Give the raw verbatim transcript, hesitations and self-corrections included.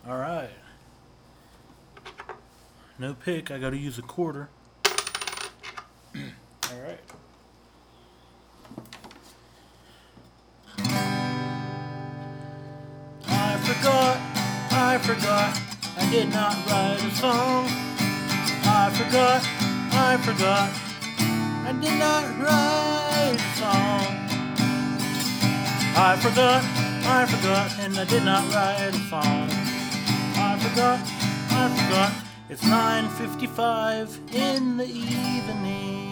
Alright. No pick, I gotta use a quarter. Alright. I forgot, I forgot, I did not write a song. I forgot, I forgot, I did not write a song. I forgot, I forgot, and I did not write a song. I forgot, I forgot, it's nine fifty-five in the evening.